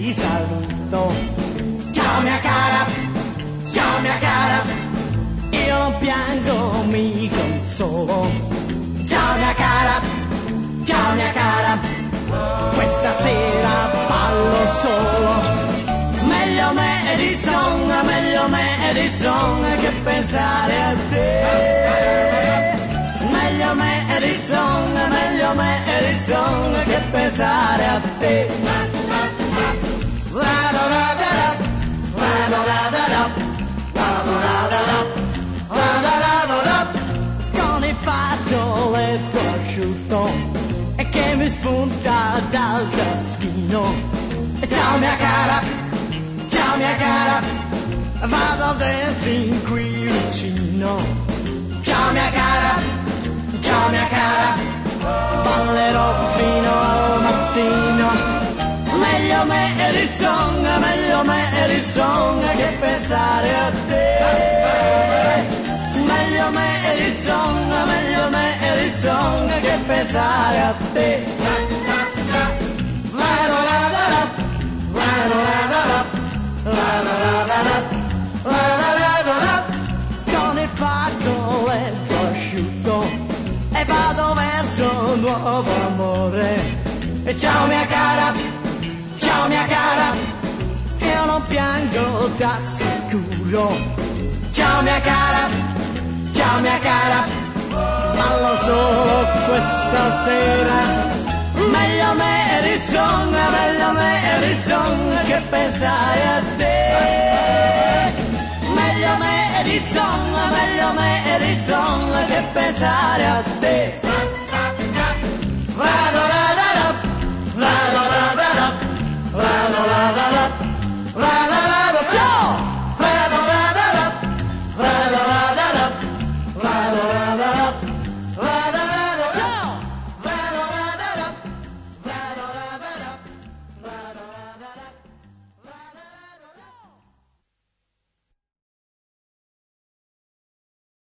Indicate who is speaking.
Speaker 1: ti saluto. Ciao mia cara, io non piango, mi consolo. Ciao mia cara, questa sera ballo solo. Meglio Madison che pensare a te. Meglio Madison che pensare a te. Con il fazzoletto asciutto e che mi spunta dal taschino. Ciao mia cara, vado al dancing qui vicino. Ciao mia cara, ballerò fino al mattino. Meglio Madison che pensare a te. Meglio Madison che pensare a te. Con il fazzoletto asciutto e vado verso un nuovo amore. E ciao mia cara, io non piango, t'assicuro. Ciao mia cara, ballo solo questa sera. Meglio Madison che pensare a te. Meglio Madison che pensare a te.